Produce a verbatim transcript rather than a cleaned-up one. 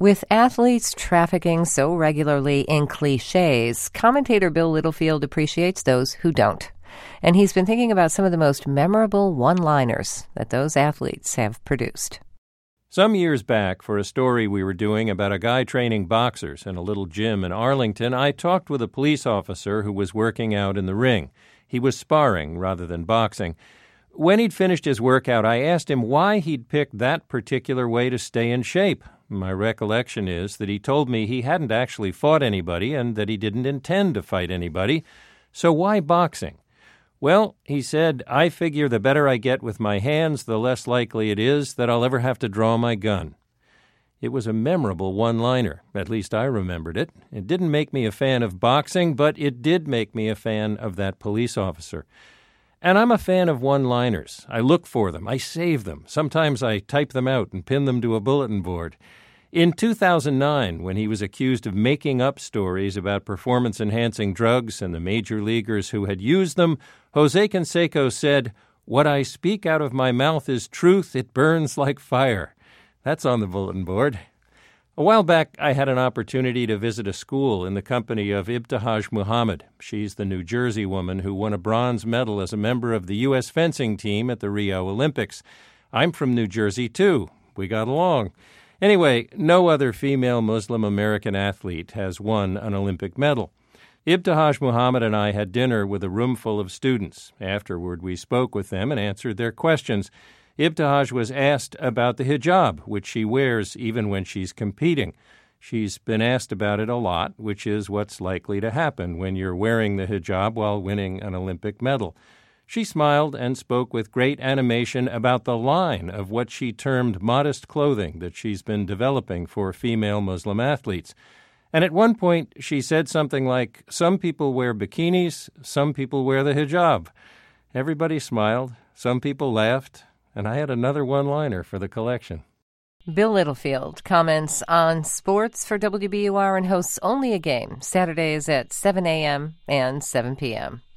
With athletes trafficking so regularly in cliches, commentator Bill Littlefield appreciates those who don't. And he's been thinking about some of the most memorable one-liners that those athletes have produced. Some years back, for a story we were doing about a guy training boxers in a little gym in Arlington, I talked with a police officer who was working out in the ring. He was sparring rather than boxing. When he'd finished his workout, I asked him why he'd picked that particular way to stay in shape. My recollection is that he told me he hadn't actually fought anybody and that he didn't intend to fight anybody. So why boxing? Well, he said, I figure the better I get with my hands, the less likely it is that I'll ever have to draw my gun. It was a memorable one-liner. At least I remembered it. It didn't make me a fan of boxing, but it did make me a fan of that police officer. And I'm a fan of one-liners. I look for them. I save them. Sometimes I type them out and pin them to a bulletin board. In two thousand nine, when he was accused of making up stories about performance-enhancing drugs and the major leaguers who had used them, Jose Canseco said, "What I speak out of my mouth is truth. It burns like fire." That's on the bulletin board. A while back, I had an opportunity to visit a school in the company of Ibtihaj Muhammad. She's the New Jersey woman who won a bronze medal as a member of the U S fencing team at the Rio Olympics. I'm from New Jersey, too. We got along. Anyway, no other female Muslim American athlete has won an Olympic medal. Ibtihaj Muhammad and I had dinner with a room full of students. Afterward, we spoke with them and answered their questions. Ibtihaj was asked about the hijab, which she wears even when she's competing. She's been asked about it a lot, which is what's likely to happen when you're wearing the hijab while winning an Olympic medal. She smiled and spoke with great animation about the line of what she termed modest clothing that she's been developing for female Muslim athletes. And at one point, she said something like, some people wear bikinis, some people wear the hijab. Everybody smiled, some people laughed, and I had another one-liner for the collection. Bill Littlefield comments on sports for W B U R and hosts Only a Game, Saturdays at seven a.m. and seven p.m.